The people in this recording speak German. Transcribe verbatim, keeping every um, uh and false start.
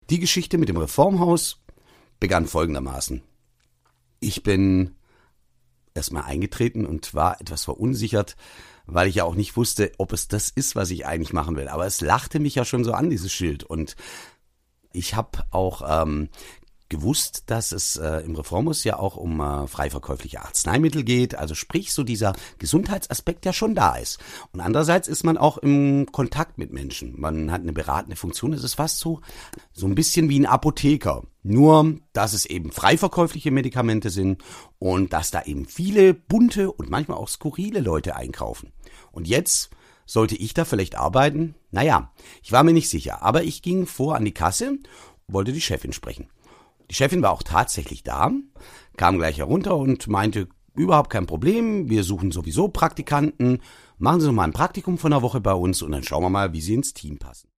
Die Geschichte mit dem Reformhaus begann folgendermaßen. Ich bin erstmal eingetreten und war etwas verunsichert, weil ich ja auch nicht wusste, ob es das ist, was ich eigentlich machen will. Aber es lachte mich ja schon so an, dieses Schild. Und ich habe auch ähm, gewusst, dass es äh, im Reformhaus ja auch um äh, frei verkäufliche Arzneimittel geht. Also sprich, so dieser Gesundheitsaspekt ja schon da ist. Und andererseits ist man auch im Kontakt mit Menschen. Man hat eine beratende Funktion. Es ist fast so, so ein bisschen wie ein Apotheker. Nur, dass es eben frei verkäufliche Medikamente sind und dass da eben viele bunte und manchmal auch skurrile Leute einkaufen. Und jetzt sollte ich da vielleicht arbeiten? Naja, ich war mir nicht sicher. Aber ich ging vor an die Kasse, wollte die Chefin sprechen. Die Chefin war auch tatsächlich da, kam gleich herunter und meinte, überhaupt kein Problem, wir suchen sowieso Praktikanten, machen Sie noch mal ein Praktikum von einer Woche bei uns und dann schauen wir mal, wie Sie ins Team passen.